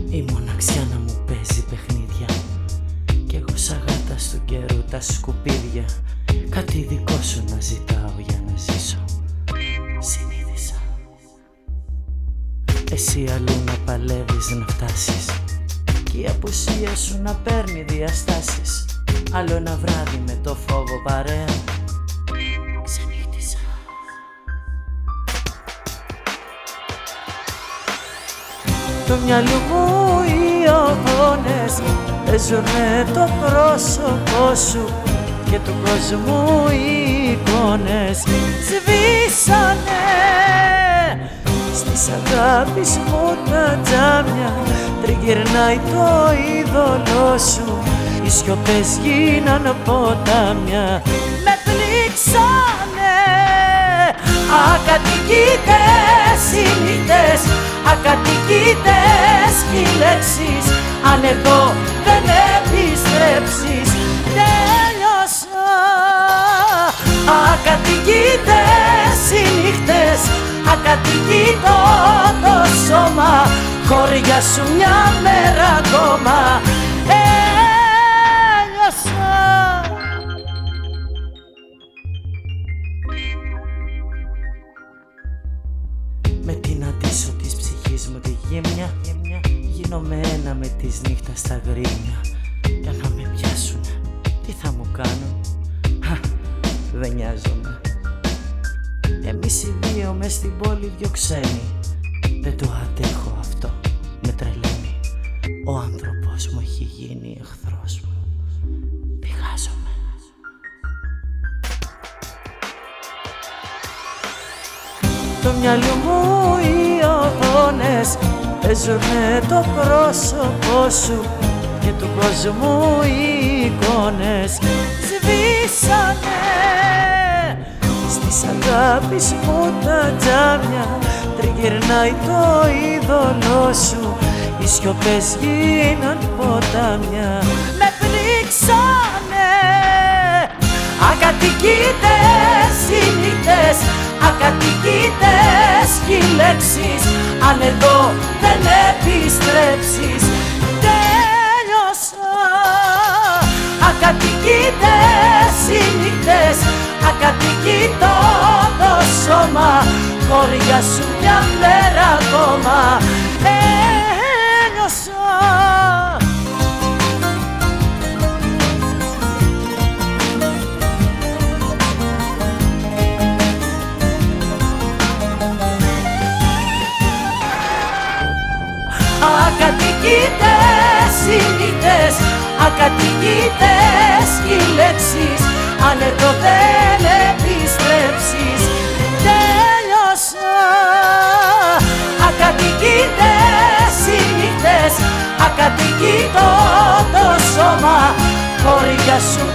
Η μοναξιά να μου παίζει παιχνίδια κι εγώ σαν γάτα του καιρού τα σκουπίδια. Κάτι δικό σου να ζητάω για να ζήσω. Συνείδησα. Εσύ αλλού να παλεύεις να φτάσεις κι η απουσία σου να παίρνει διαστάσεις. Άλλο ένα βράδυ με το φόβο παρέα. Ξενύχτησα. Το μυαλό μου οι οθόνες παίζουν με το πρόσωπό σου και του κόσμου οι εικόνες σβήσανε. Στις αγάπης μου τα τζάμια τριγυρνάει το είδωλό σου. Οι σιωπές γίναν ποτάμια, με πνίξανε. Ακατοικητές οι νύχτες, ακατοικητές οι λέξεις. Αν εδώ δεν επιστρέψεις, τέλειωσα. Ακατοικητές οι νύχτες, ακατοικητό το σώμα. Χώρια σου μια μέρα ακόμα. Με την αντίσω της ψυχής μου τη γύμνια, γίνομαι ένα με της νύχτας στα γρήμια. Κι αν θα με πιάσουν, τι θα μου κάνουν? Δεν νοιάζομαι. Εμείς οι δύο μες στην πόλη δυο ξένοι. Δεν το αντέχω αυτό, με τρελαίνει. Ο άνθρωπος μου έχει γίνει εχθρός μου. Πηγάζομαι. Το μυαλό μου οι οθόνες παίζουν με το πρόσωπό σου και του κόσμου οι εικόνες σβήσανε. Στις αγάπης μου τα τζάμια τριγυρνάει το είδωλό σου. Οι σιωπές γίναν ποτάμια, με πνίξανε. Ακατοικητές οι νύχτες, ακατοικητές οι λέξεις. Αν εδώ δεν επιστρέψεις, τέλειωσα. Ακατοικητές οι νύχτες, ακατοικητό το σώμα. Χώρια σου μια μέρα ακόμα. Ένιωσα. Ακατοικητές οι νύχτες, ακατοικητές οι λέξεις. Αν εδώ δεν επιστρέψεις, τέλειωσα. Ακατοικητές οι νύχτες, ακατοικητό το σώμα. Χώρια σου